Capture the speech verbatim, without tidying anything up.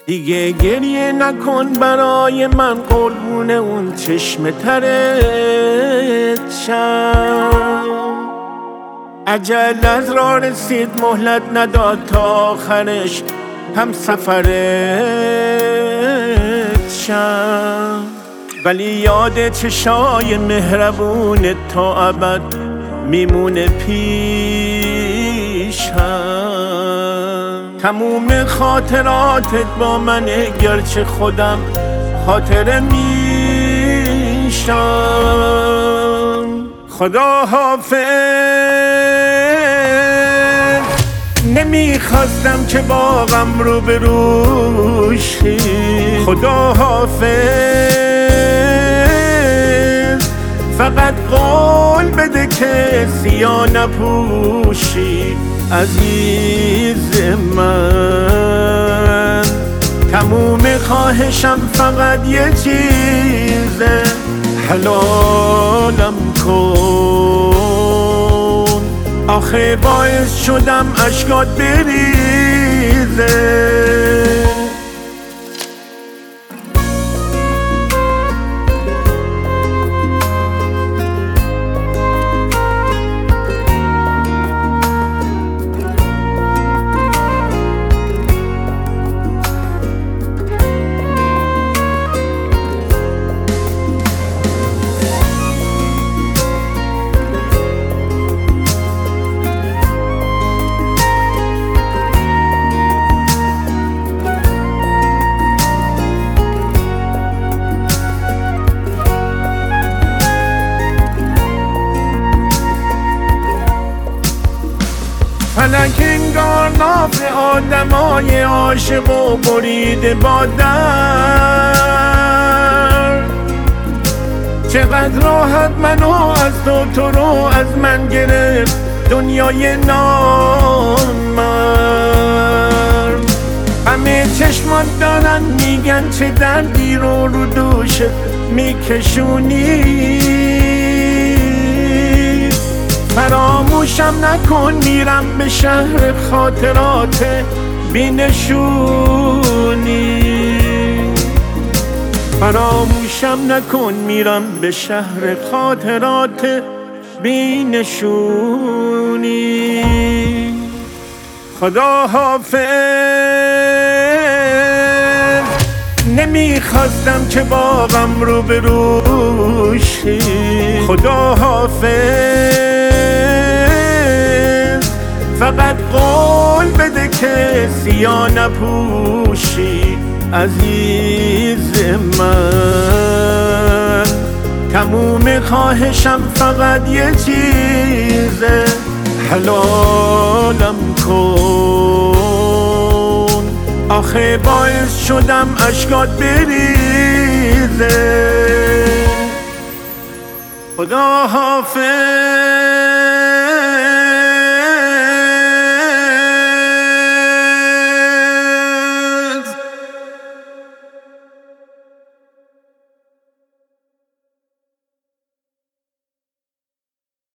دیگه گریه نکن برای من قربون اون چشم ترت شم. اجل از راه رسید مهلت نداد تا آخرش هم سفرت شم. ولی یاد چشای مهربون تا ابد میمونه پیشم. تموم خاطراتت با منه گرچه خودم خاطره میشم. خدا حافظ، نمیخواستم که با غم رو بروشی. خدا حافظ، فقط قول بده که سیاه نپوشی عزیز من. تموم خواهشم فقط یه چیزه، حلالم کن. آخه باعث شدم اشکات بریزه. فلک انگار ناف آدمای عاشق و بریده با درد. چقدر راحت منو از تو تو رو از من گرفت دنیای نامرد. همه چشمات دارن میگن چه دردی رو رو دوشت میکشونی. فراموشم نکن میرم به شهر خاطرات بینشونی. فراموشم نکن میرم به شهر خاطرات بینشونی. خدا حافظ، نمیخواستم که با غم رو بروشی. خدا حافظ، فقط قول بده که سیاه نپوشی عزیز من. تموم خواهشم فقط یه چیزه، حلالم کن. آخه باعث شدم اشکات بریزه. خدا حافظ.